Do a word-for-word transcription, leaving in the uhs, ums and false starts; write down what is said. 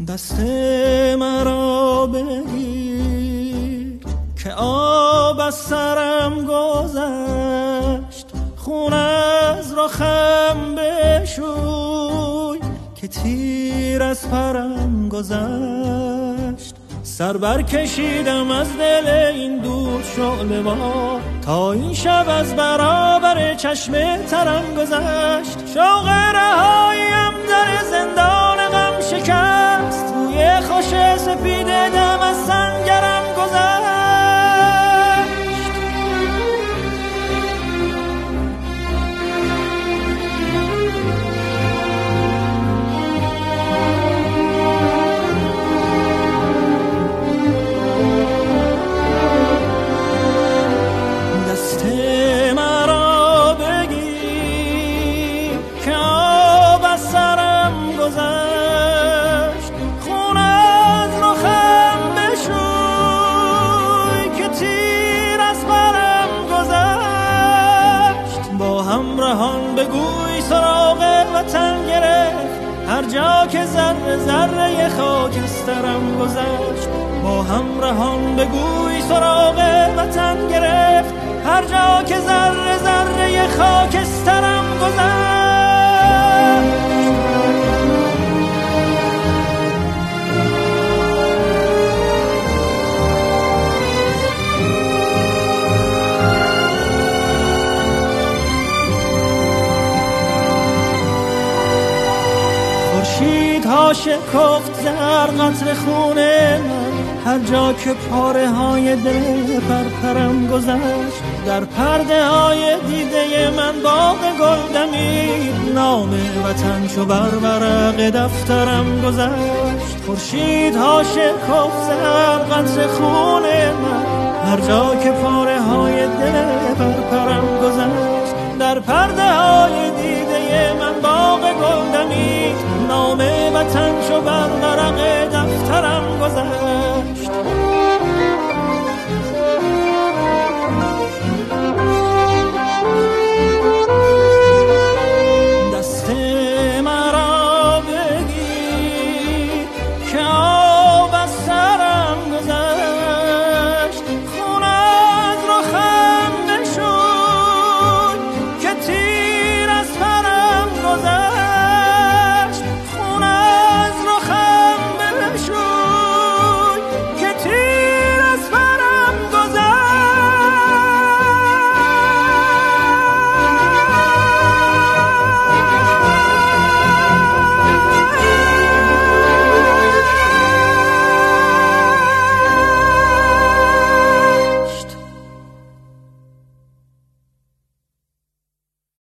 دست مرا بگیر که آب از سرم گذشت، خون از رخم بشوی که تیر از پرم گذشت. سر بر کشیدم از دل این دود شعله وار، تا این شب از برابر چشم ترم گذشت. شوق رهاییم در زندان غم شکست، روی خوش سپید دم از سنگرم گذشت. بگوی سراغ وطن گرفت، هر جا که ذره ذره خاکسترم گذشت. با همراهان بگوی سراغ وطن گرفت، هر جا که ذره ذره خاکسترم گذشت. ها شکفت در قطر خون من، هر جا که پاره های دل پرپرم گذشت. در پرده های دیده من باغ گل دمید، نام وطن چو بر ورق دفترم گذشت. خورشید ها شکفت در قطر خون من، هر جا که پاره های دل پرپرم گذشت. در پرده های دیده من باغ گل دمید، نام وطن چو بر ورق دفترم گذشت.